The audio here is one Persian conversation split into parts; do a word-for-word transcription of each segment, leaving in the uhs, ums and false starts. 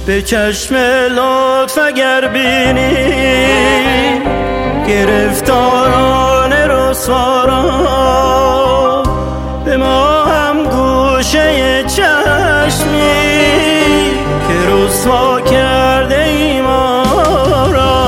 به چشم لطف اگر بینی گرفتاران رسوا را، به ما هم گوشه چشمی که رسوا کرده ای ما را.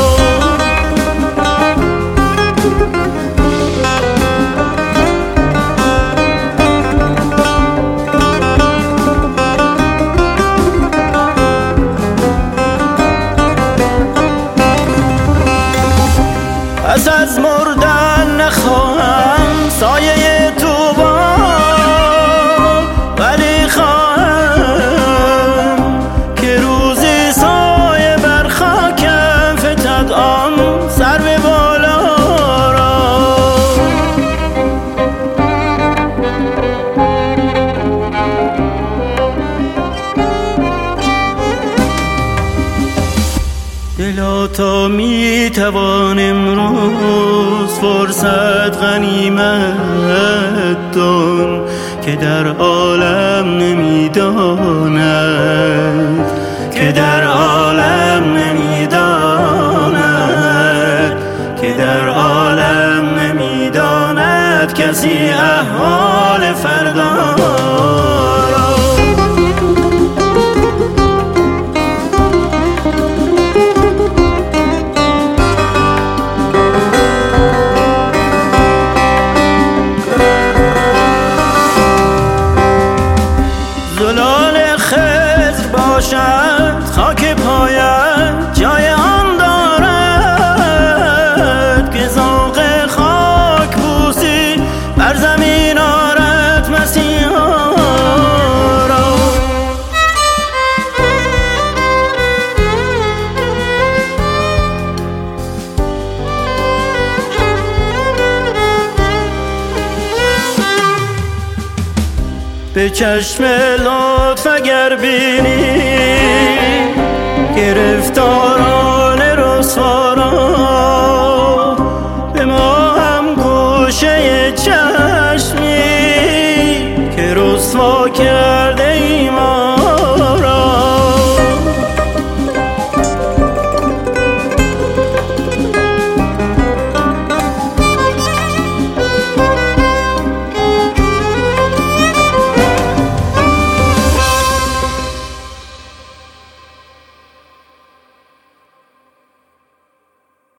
پس از مردن نخواهم سایه طوبی، ولی خواهم که روزی سایه بر خاکم فتد آن سرو بالا را. دلا تا می توان امروز فرصت غنیمت دان که در عالم نمیداند، که در عالم نمیداند، که در عالم نمیداند کسی احوال فردا را. زلال خضر باشد خاک پایت جای آن دارد که ذوق خاک بوسی بر زمین آرد مسیحا را. به چشم لطف اگر بینی گرفتاران رسوا را، به ما هم گوشه چشمی که رسوا کرد